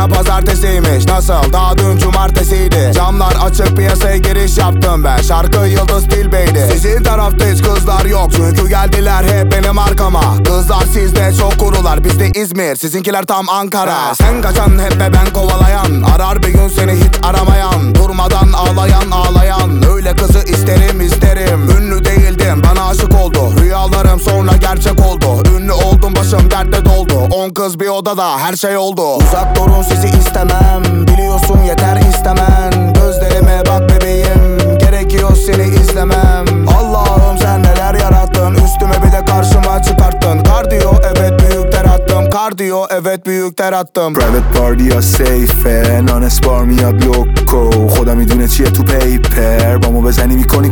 Bugün pazartesiymiş, nasıl? Daha dün cumartesiydi. Camlar açık, piyasaya giriş yaptım ben. Şarkı Yıldız Tilbey'di. Sizin tarafta hiç kızlar yok, çünkü geldiler hep benim arkama. Kızlar sizde çok kurular, bizde İzmir, sizinkiler tam Ankara. Sen kaçan hep ve ben kovalayan, arar bir gün seni hiç aramayan. Durmadan ağlayan öyle kızı isterim. Ünlü değildim, bana aşık oldu. Rüyalarım sonra gerçek oldu. Ünlü oldum, başım dertle doldu. 10 kız bir odada, her şey oldu. Uzak durun, sizi istemem. Biliyorsun yeter istemen. Gözlerime bak bebeğim, gerekiyor seni izlemem. Allah'ım sen neler yarattın, üstüme bir de karşıma çıkarttın. Kardiyo evet büyük ter attım, kardiyo evet büyük ter attım. Private party یا سیفه نان اسپار میاد لوکو خدا میدونه چیه تو پیپر با ما بزنی میکنی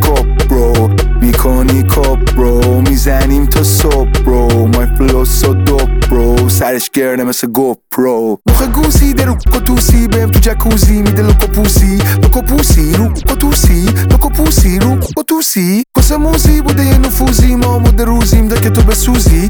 کپ برو میزنیم تا صبح برو مای فلو سو دوپ برو سرش گرده مثل گوپ برو مخ گوزی درو کتوسی بهم تو جکوزی میده لوکو پوسی رو کتوسی کسه موزی بوده یه نفوزی ما مده روزیم تا که تو بسوزی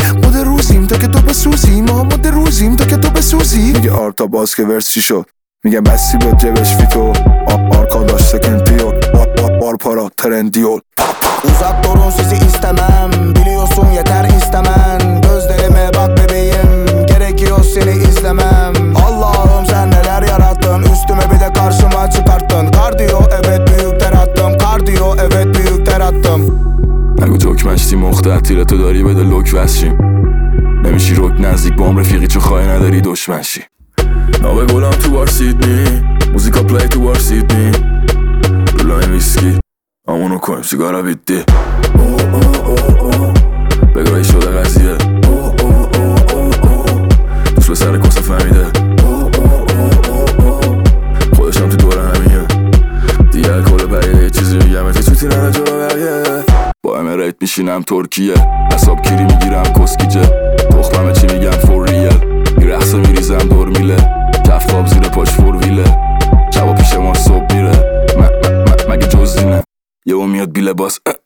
ما مده روزیم تا که تو بسوزی میگه آرتا باز که ورس چی شد میگم بسی به جبش فیتو arkadaş sekentiyor var para trendiyor. Uzak durun, sizi istemem. Biliyorsun yeter istemen. Gözlerime bak bebeğim, gerekiyor seni izlemem. Allah'ım sen neler yarattın, üstüme bir de karşıma çıkarttın. Kardiyo evet büyük ter attım, kardiyo evet büyük ter attım. نگو تکمشتی مختر تیره تو داری بده لوک وشیم نمیشی روک نزدیک با هم رفیقی چو خواهی نداری دشمنشی نابه گلم تو بار سیدنی موزیکا پلی تو بار سیدنی رولای ویسکی همونو کنیم سیگارا بیدی بگاهی شده قضیه دوست به سر کسه فهمیده خودشم تو دوره همیه دیگه کل بقیه یه چیزی میگم تو چوتی ننه جا بقیه با امریت میشینم ترکیه حساب کیری میگیرم کسکیجه تخممه چی میگم فور ریل میرخصه میریزم دور میله کف خواب زیر پاش فور ویله شبا پیش ما صبح میره مگه جز اینه یهو میاد بی لباس